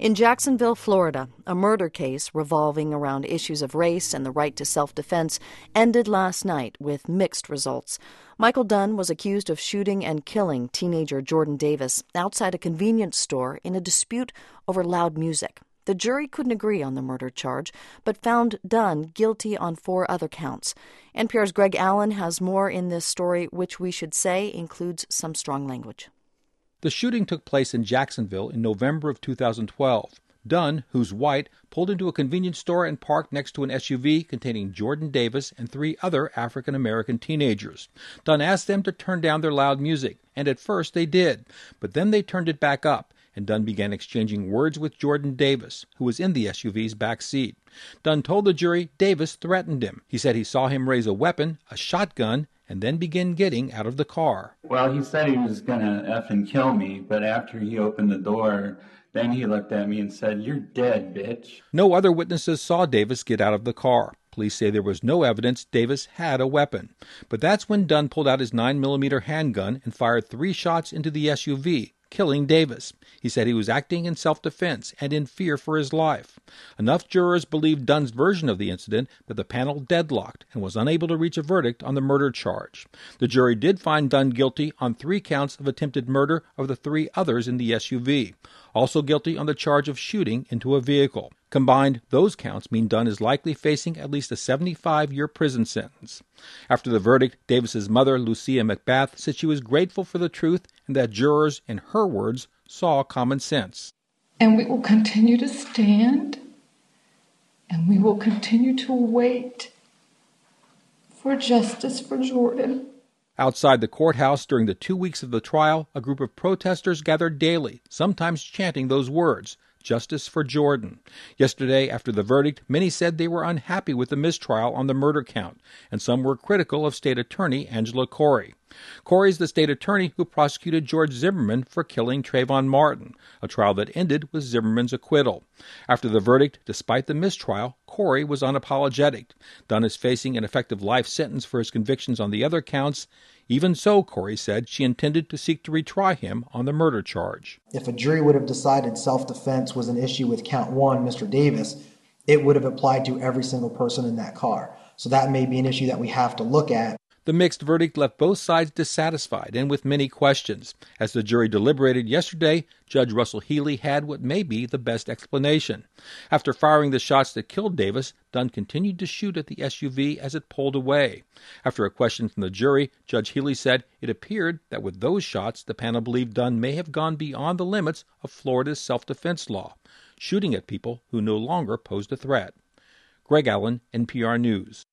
In Jacksonville, Florida, a murder case revolving around issues of race and the right to self-defense ended last night with mixed results. Michael Dunn was accused of shooting and killing teenager Jordan Davis outside a convenience store in a dispute over loud music. The jury couldn't agree on the murder charge, but found Dunn guilty on 4 other counts. NPR's Greg Allen has more in this story, which we should say includes some strong language. The shooting took place in Jacksonville in November of 2012. Dunn, who's white, pulled into a convenience store and parked next to an SUV containing Jordan Davis and 3 other African-American teenagers. Dunn asked them to turn down their loud music, and at first they did, but then they turned it back up, and Dunn began exchanging words with Jordan Davis, who was in the SUV's back seat. Dunn told the jury Davis threatened him. He said he saw him raise a weapon, a shotgun, and then begin getting out of the car. Well, he said he was going to effing kill me, but after he opened the door, then he looked at me and said, "You're dead, bitch." No other witnesses saw Davis get out of the car. Police say there was no evidence Davis had a weapon. But that's when Dunn pulled out his 9mm handgun and fired 3 shots into the SUV, killing Davis. He said he was acting in self-defense and in fear for his life. Enough jurors believed Dunn's version of the incident that the panel deadlocked and was unable to reach a verdict on the murder charge. The jury did find Dunn guilty on 3 counts of attempted murder of the 3 others in the SUV, also guilty on the charge of shooting into a vehicle. Combined, those counts mean Dunn is likely facing at least a 75-year prison sentence. After the verdict, Davis's mother, Lucia McBath, said she was grateful for the truth and that jurors, in her words, saw common sense. And we will continue to stand, and we will continue to wait for justice for Jordan. Outside the courthouse during the 2 weeks of the trial, a group of protesters gathered daily, sometimes chanting those words, "Justice for Jordan." Yesterday, after the verdict, many said they were unhappy with the mistrial on the murder count, and some were critical of State Attorney Angela Corey. Corey's the state attorney who prosecuted George Zimmerman for killing Trayvon Martin, a trial that ended with Zimmerman's acquittal. After the verdict, despite the mistrial, Corey was unapologetic. Dunn is facing an effective life sentence for his convictions on the other counts. Even so, Corey said she intended to seek to retry him on the murder charge. If a jury would have decided self-defense was an issue with count 1, Mr. Davis, it would have applied to every single person in that car. So that may be an issue that we have to look at. The mixed verdict left both sides dissatisfied and with many questions. As the jury deliberated yesterday, Judge Russell Healy had what may be the best explanation. After firing the shots that killed Davis, Dunn continued to shoot at the SUV as it pulled away. After a question from the jury, Judge Healy said it appeared that with those shots, the panel believed Dunn may have gone beyond the limits of Florida's self-defense law, shooting at people who no longer posed a threat. Greg Allen, NPR News.